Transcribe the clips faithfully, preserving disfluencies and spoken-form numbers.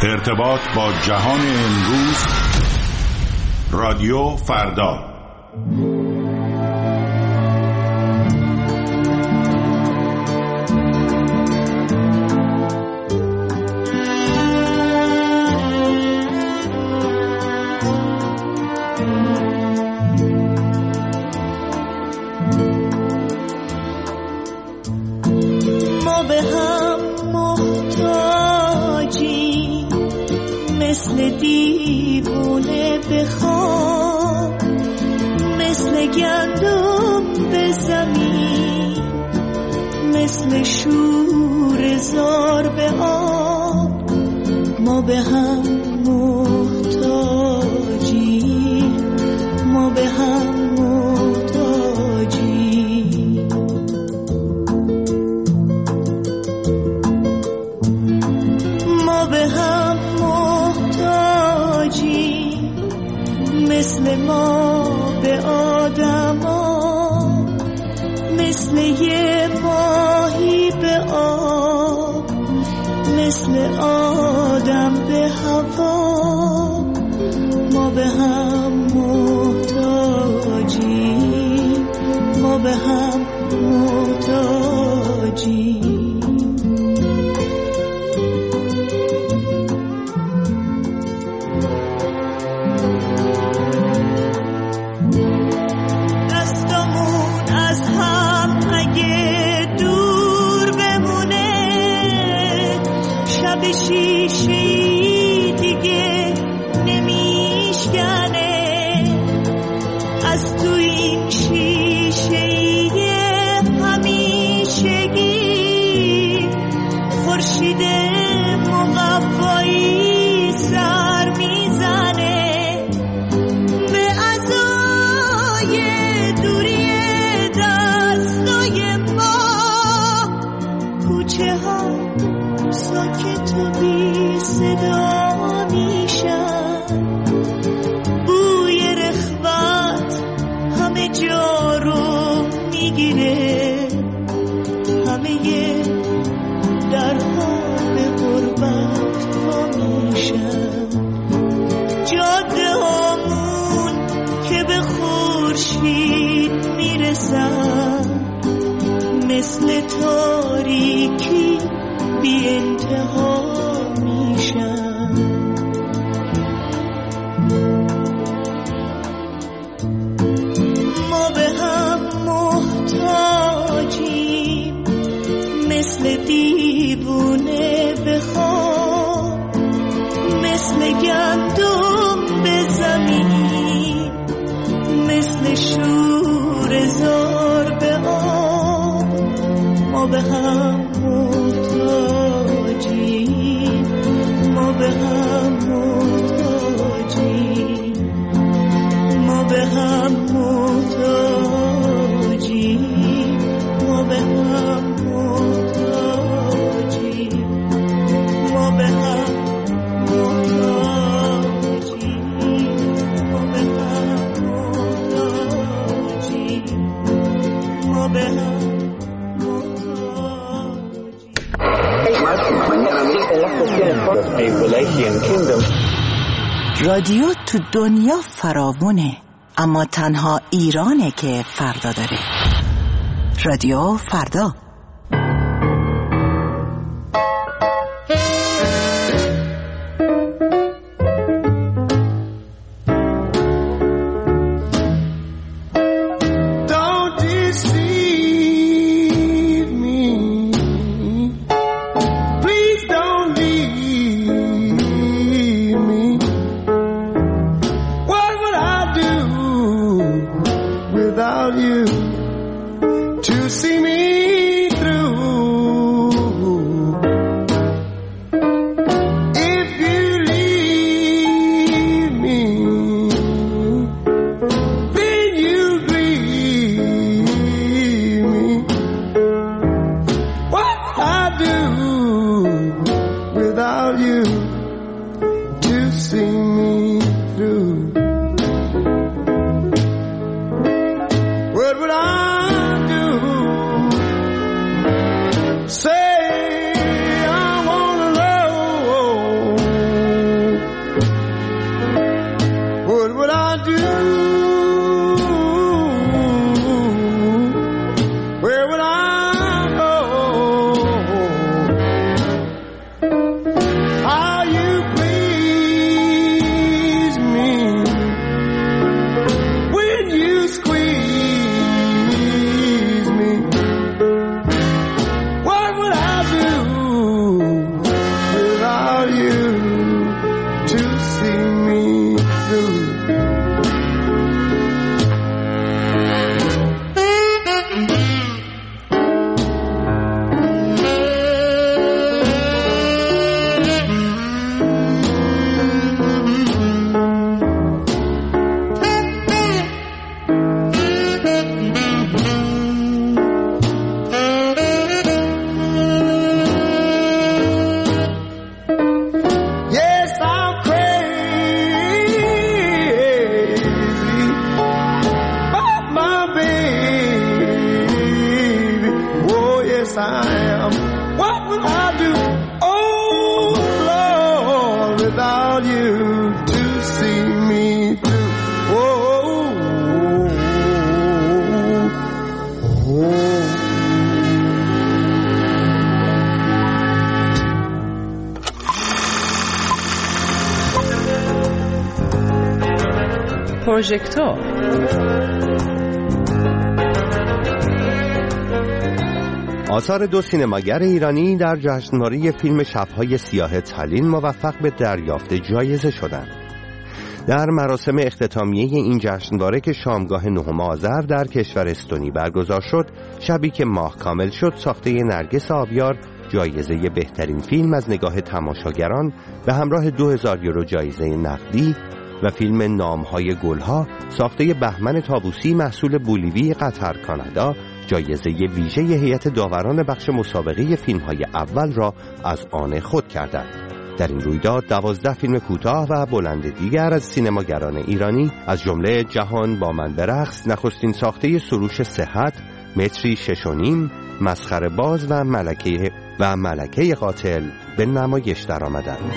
ارتباط با جهان امروز. رادیو فردا. ما به هم محتاجیم، مثل دیوونه به خواب، مثل گندم به زمین، مثل شور زار به آب. ما به هم محتاجیم، ما به هم محتاجیم. ما به هم محتاجیم، مثل ما به آدما، مثل یه ماهی به آب، مثل آدم به هوا. ما به هم محتاجیم، ما به هم محتاجیم. شیشه‌ای دیگه نمیشکنه، از تو این شیشه‌ای همیشگی خورشید مقوایی سر میزنه به عزای دوری دستای ما. کوچه ها ساکت و بی صدا میشن، بوی رخوت همه جا رو میگیره، همه درها به غربت ها میشن. جاده هامون که به خورشید میرسن، مثل تاریکی بی انتها میشن. ما به هم محتاجیم، مثل دیوونه به خواب، مثل گندم به زمین، مثل شور زار به آب. ما به هم محتاجیم، ما به هم محتاجیم، ما به هم محتاجیم، ما به هم محتاجیم، ما به هم محتاجیم، ما به هم محتاجیم، ما به هم. رادیو تو دنیا فراوونه، اما تنها ایرانه که فردا داره. رادیو فردا. Say I wanna know پروژکتور. آثار دو سینماگر ایرانی در جشنواره فیلم شب‌های سیاه تالین موفق به دریافت جایزه شدند. در مراسم اختتامیه این جشنواره که شامگاه نهم آذر در کشور استونی برگزار شد، شبی که ماه کامل شد، ساخته نرگس آبیار جایزه بهترین فیلم از نگاه تماشاگران به همراه دو هزار یورو جایزه نقدی و فیلم نام‌های گلها ساخته بهمن طاووسی محصول بولیوی قطر کانادا جایزه ویژه هیئت داوران بخش مسابقه فیلم‌های اول را از آن خود کردند. در این رویداد دوازده فیلم کوتاه و بلند دیگر از سینماگران ایرانی از جمله جهان با من برقص، نخستین ساخته سروش صحت، متری شش و نیم، مسخره باز و ملکه و ملکه قاتل به نمایش درآمدند.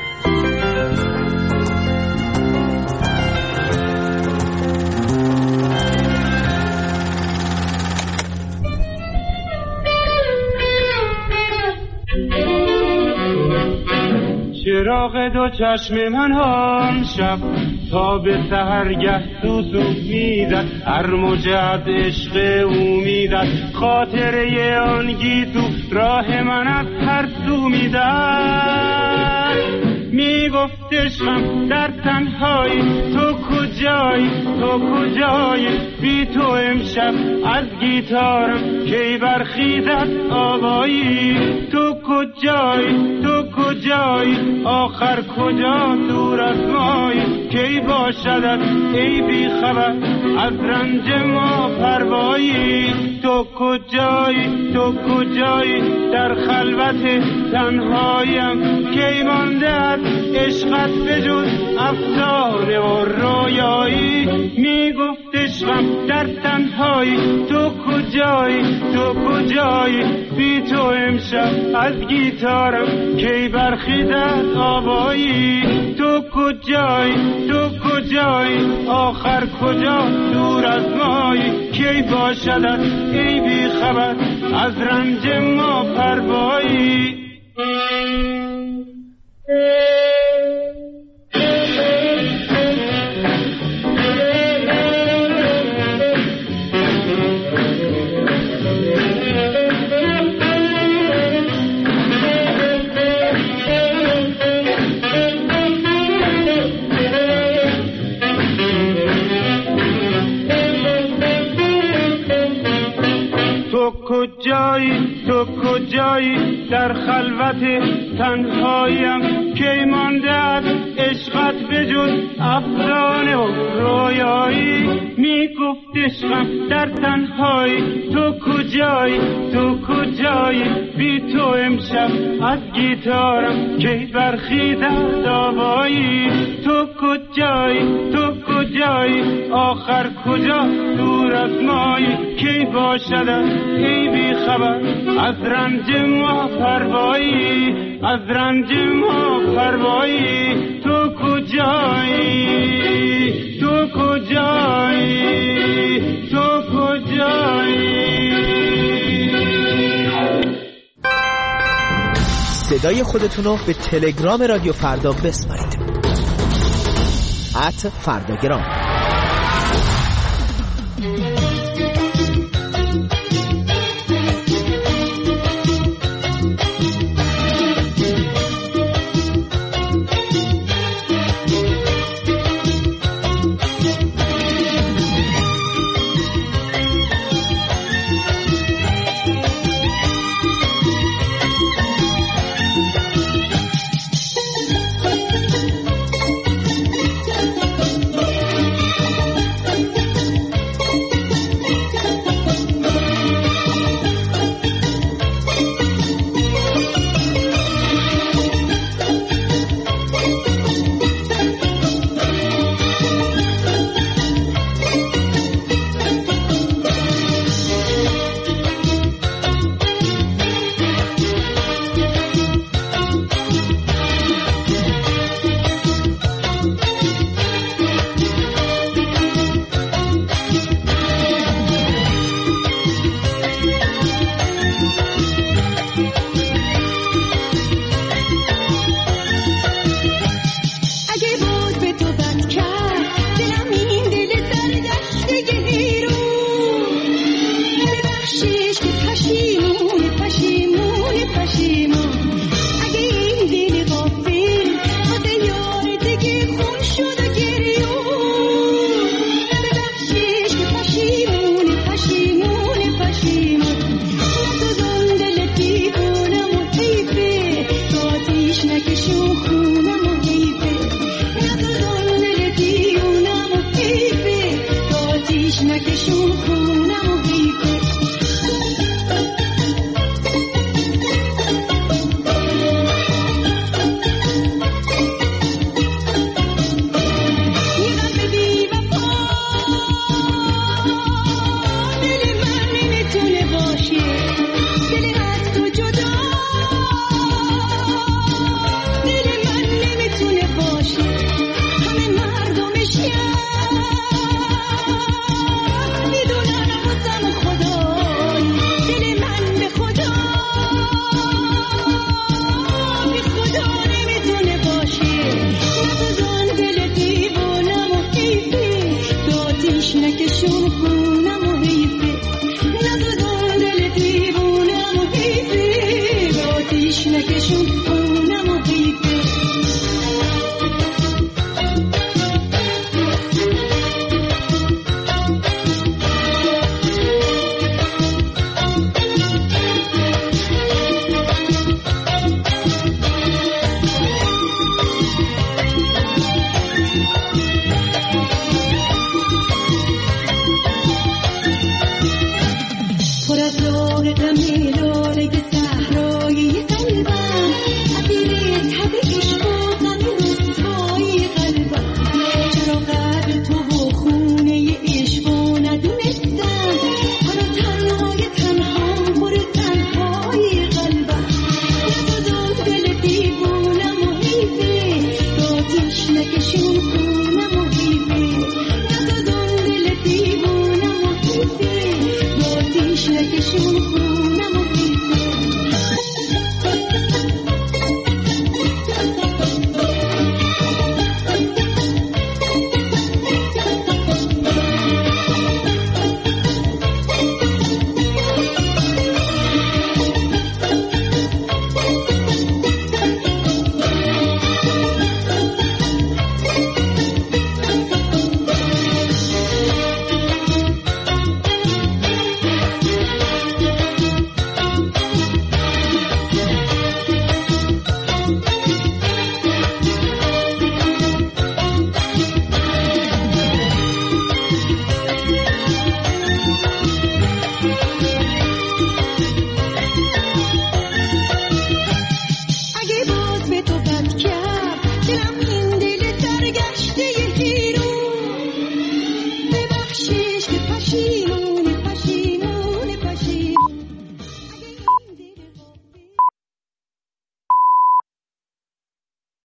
چراغ دو چشم من آن شب تا به سحرگه سوسو میزد، هر موجه از عشق او میزد، خاطره آن گیسو راه من از هر سو میزد. میگفت عشقم در تنهایی تو کجایی، تو کجایی، بی تو امشب از گیتارم کی برخیزد آوایی. تو کجایی، تو کجایی، آخر کجا دور از مایی، کی باشدت ای بی خبر از رنج ما پروایی. تو کجایی، تو کجایی، در خلوت تنهایم کی مانده از عشقت بجز افسانه و رویایی. میگفت عشقم در تنهایی تو کجایی، تو کجایی، بی تو امشب از گیتارم کی برخیزد آوایی. تو کجایی، تو کجایی، آخر کجا دور از مایی، کی باشدت ای بی خبر از رنج ما پروایی. کجایی، تو کجایی، در خلوت تنهایم کی مانده از عشقت بجز افسانه و رویایی. میگفت عشقم در تنهایی تو کجایی، تو کجایی، بی تو امشب از گیتارم کی برخیزد آوایی. تو کجایی، تو کجایی، آخر کجا دور از مایی، کی باشد ای بی خبر از رنج ما پروایی، از رنج ما پروایی. تو کجایی، تو کجایی، تو کجایی. صدای خودتونو به تلگرام رادیو فردا بسپارید. ات فرداگرام.